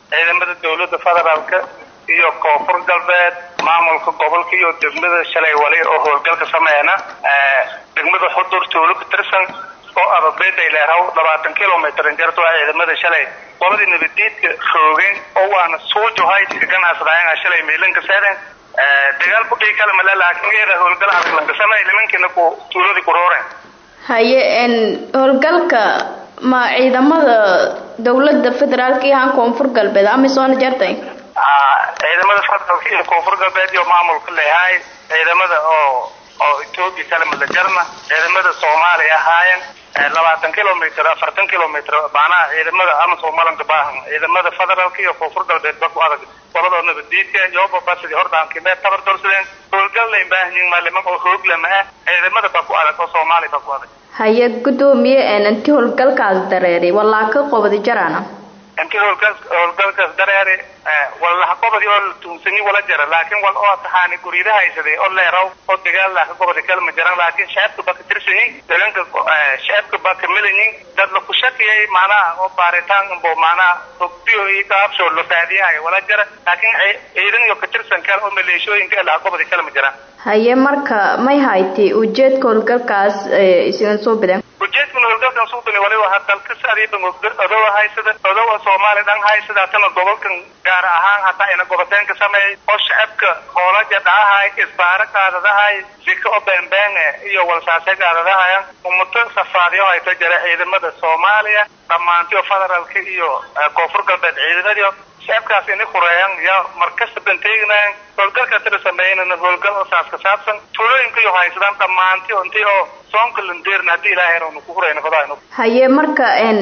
ciidamada dawladda federaalka iyo koonfur galbeed maamulka gobolka iyo degmada shalay wali oo howlgalka sameeyana degmada xudur tuulo ka tirsan oo arbeed ay leeyahay 20 kilometer injarto ciidamada shalay qolada nabadiidka xoogeen oo waana soo johay ganacsadayaan shalay meelanka saareen dagaal ku dhigay kala malaa laakiin howlgal adag laga sameeyay nimankina ku tuulada ku rooreen haye howlgalka ma ciidamada dawladda federaalka iyo koonfur galbeed ama soo jartay ciidamada federaalka iyo koonfur galbeed iyo maamulka leeyahay ciidamada oo Ethiopia kala mala jarna ciidamada Soomaaliya ahaayeen 20 kilometer 40 kilometer baana ciidamada ama Soomaaliga baahan ciidamada federaalka iyo koonfur galbeed ba ku adag qolada nabadiidka iyo babaasidi hordaankii bay tabar dorsadeen howlgal ay baahan maalimo oo xoog lama ciidamada ba ku adag oo Soomaaliya ba ku adag haye gudoomiye intii howlgalkaas dareeray walaa ka qobadi jarana intii howlgalkaas dareeray والله قبض يقول تونسني ولا جرى لكن والله تحاني قريدها يسدي أول لا يراو قد قال له قبض كلمة جرى لكن شعبك باك ترسني لأنك شعبك باك ملني ده لقشتي معنا وبارتان بو معنا تبيه يكاب شو لفاديها ولا جرى لكن إذن يكترسن كان أم اللي شو ينقل له قبض كلمة جرى هي مركا ما هايتي وجد كل كاس يسون صوبنا وجد من هالقصة صوتني ولي وحتى القصة هذه بمقدر أدوه هاي سد أدوه صومالي دان هاي سد أتنا قبل كان gaar ahaan hata ina gobolka sameeyay oo shacabka howlaha dhahay isbaarakaadahay jiko oo beenbeen iyo walsaasaadahay ummadda safaariyo ay ka jira ciidamada Soomaaliya dhamaantii federaalka iyo koonfur galbeed ciidamada shacabkaas inay qureeyaan ya markas banteegnaan howlgalka tir sameeyeen howlgal oo saaska saabsan tuulooyinka iyo haysadaan dhamaantii intii oo soonkalandeerna hadii ilaahay uu ku qureeyno fadaayno haye marka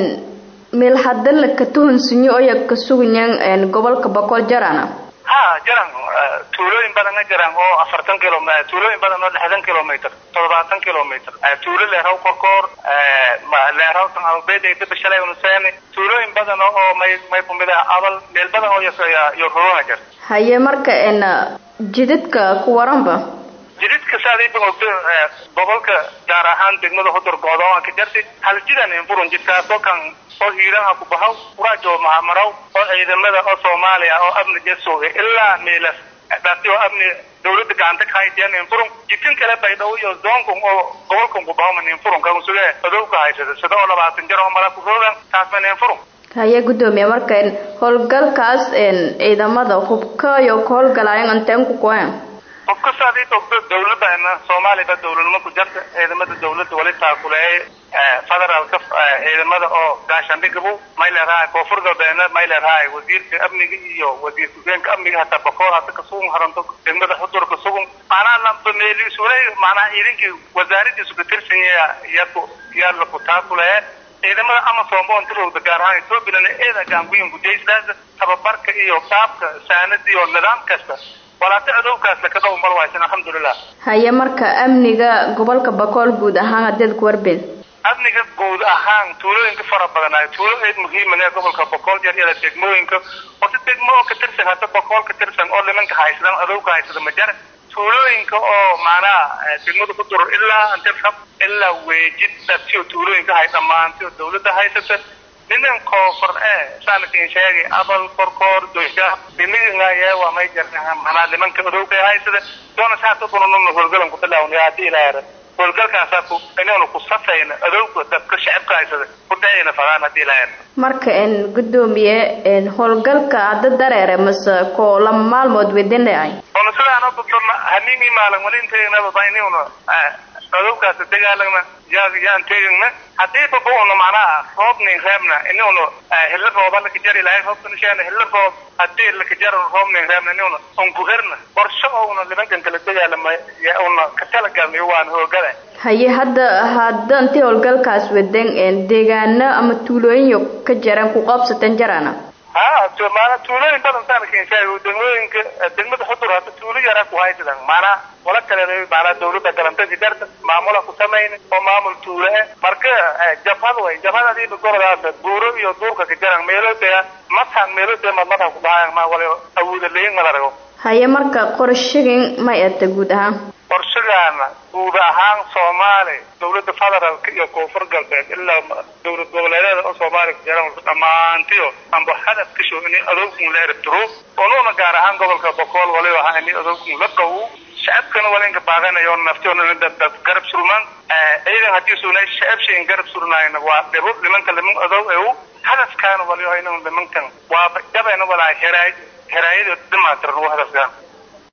meel hadal ka tuhunsiyo oo yak sugnaan gobolka Bakool jarana jaran tuulooyin badan jaran oo 40 kilometer tuulooyin badan oo 60 kilometer 70 kilometer tuulo leeyahay korkoor ma leeyahay tan albeed ay bishalay uu saani tuulooyin badan oo may kumida abal meel badan oo iyo roona jar haye marka jidadka ku waranba jidadka saadayba gobolka gaar ahaan degmada Xudur Go'doon ka jartay hal jidan in furun jidkaas oo kan oo hiiraha ku baxaw quraajo mahamaraw oo ciidamada oo Soomaaliya oo amni jeesooga ilaa meelas dadii oo amni dawladda gacanta ka hayeen in furun jidkan kale bay dhaw iyo zoonku oo gobolka ku baxaw in furun ka suuga adowga haysada sida oo 20 jir oo mala ku roodan taas ma in furun haye gudoomiye marka howlgalkaas ciidamada hubka iyo howlgalayaan intaan ku qoyan qofka saadayto dawladda Soomaaliya dawladnimo ku jarta ciidamada dawladda wali taakuleey federaalka ciidamada oo gaashaandhigu mayleerahay koonfur galbeed mayleerahay wasiirka amniga iyo wasiirka amniga hata Bakool hata ka soo haranto degmada Xudur ka soo ana lamba meeli suuray maana idinkii wasaaradda isku tirsanaya yaa ku taakuleey ciidamada ama Soomaaliya intuu gaar ahaan Ethiopia ee gaanguyin gudeysdaas tababarka iyo qaabka saanad iyo nidaam kasta wala tacdowkaas la ka dhaw mar waaysan alxamdulillah haye marka amniga gobolka Bakool guud ahaan hadii ku warbeen amniga guud ahaan tuulooyinka fara badan ay tuulooyin muhiim ah gobolka Bakool iyo degmooyinka oo degmo ka tirsan hada Bakool ka tirsan oo limanka haysan adowga haysan ma jar tuulooyinka oo maana degmada ku dur ilaa anta xab ilaa weejid dadkii tuulooyinka hay dhamaantii dawladda haysata niman koonfur saanatiin sheegay abal korkoor doosha bimiga waa may jarnaa maana limanka adowga haysada doona saato kunno howlgalan ku bilaawno hadii ilaahay howlgalkaas inuu ku safayna adowga dadka shacabka haysada ku dayna fadaan hadii ilaahay marka gudoomiye howlgalka hadda dareere mas ko la maalmood weydinay oo sidaan oo dadna hanimi maalan wali inteena baayniino adowgaas dagaalana yaan teegna hadii baboona macna roobni reebna inuu hilla rooba la jari ilaahay roobna sheena hilla roob hadii la jaro roobni reebna inuu on ku herna qorsho oo limankan kala dagaalama una ka tala galnay waan hogada haye hadda intii howlgalkaas wadan deegaano ama tuulooyin ka jaran ku qabsatan jarana tuulooyin badan saarkeen sheegay degmada Xudur hada tuulo yara ku haysan maana wala kale maana dawladda galanta jidarta maamula ku sameeyay oo maamul tuulo marka jabhadii gobolada buuro iyo duurka ka jaran meelooda madaxa ku baahan ma wala awood leeyin ma la rago haye marka qorshigin ma ay guud ahaan qorshadan guud ahaan Soomaali dawladda federaalka iyo koonfur galbeed ilaa dawlad goboleedyada oo Soomaaliya jiraan dhamaantiyo amba hadaf ka soo inay adoogku leeyahay oo gaar ahaan gobolka Boqol waliba waxa inay adoogku la qawo shacabkana walinka baaqanayo naftoona dad garab surman aydan hadii soo leeyahay shacabshin garab surnaayna waa dabo limanka liman adoog ee hadafkan waliba inuu limankan waa dabana wala heraayada dhamaatiran hadafkan